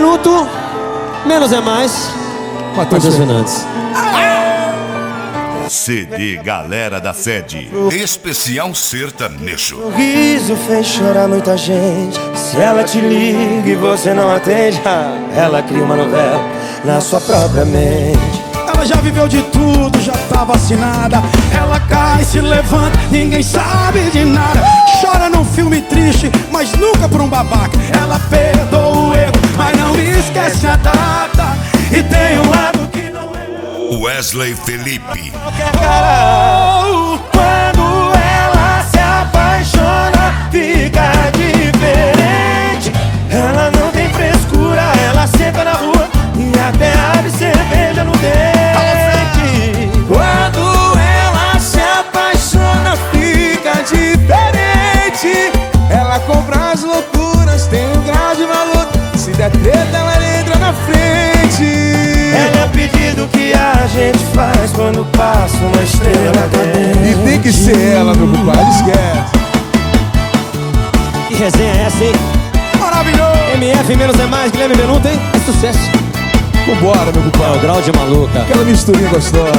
minuto, menos é mais. Matheus Fernandes. CD Galera da Sede. Especial sertanejo. O riso fez chorar muita gente. Se ela te liga e você não atende, ela cria uma novela na sua própria mente. Ela já viveu de tudo, já tá vacinada. Ela cai, se levanta, ninguém sabe de nada. Chora num filme triste, mas nunca por um babaca. Ela perdoa o erro, mas não esquece a data. E tem um lado que não é Wesley Felipe. Quando ela se apaixona, fica diferente. Ela não tem frescura, ela senta na rua e até abre cerveja no dente. Quando ela se apaixona, fica diferente. Ela compra as loucuras, tem um grau de valor. Se der treta, ela entra na frente. É o pedido que a gente faz quando passa uma estrela cadente. E tem que ser ela, meu compadre, esquece. Que resenha é essa, hein? maravilhoso. MF menos é mais, Guilherme Benuto, hein? É sucesso. Vambora, meu É o compadre. grau de maluca. Aquela misturinha gostosa.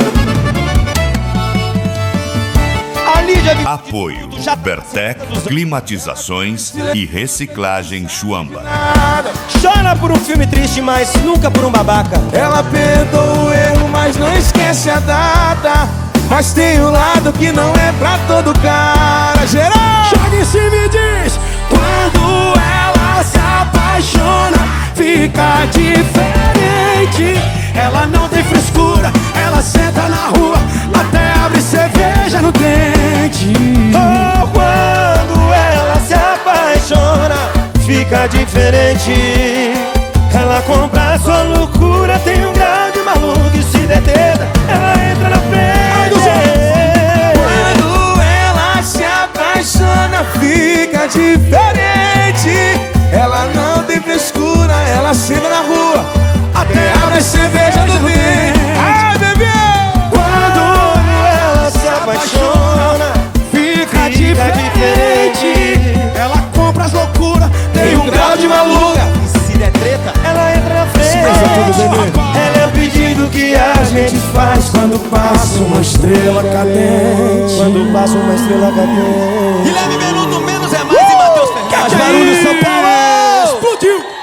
A Lídia Apoio Bertec, climatizações e reciclagem Chuamba. Chora por um filme triste, mas nunca por um babaca. Ela perdoa o erro, mas não esquece a data. Mas tem um lado que não é pra todo cara. Geral! Joga em cima e diz: Quando ela se apaixona, fica diferente. Ela não tem frescura, ela senta na rua, até abre cerveja no dente. Oh, quando ela se apaixona, fica diferente. Ela compra a sua loucura, tem um grau de maluco e se deteta, ela entra na frente. Quando ela se apaixona, fica diferente. Ela não tem frescura, ela senta na rua, até abre cerveja no dente. Ai, bebê! Quando ela se apaixona, fica diferente. ela compra as loucuras, Tem um grau de maluca, e se der treta, ela entra na frente. Ela é o pedido que a gente faz quando passa uma estrela cadente. Quando passa uma estrela cadente. Guilherme Benuto, menos é mais e Matheus Fernandes. Faz barulho, São Paulo! Explodiu!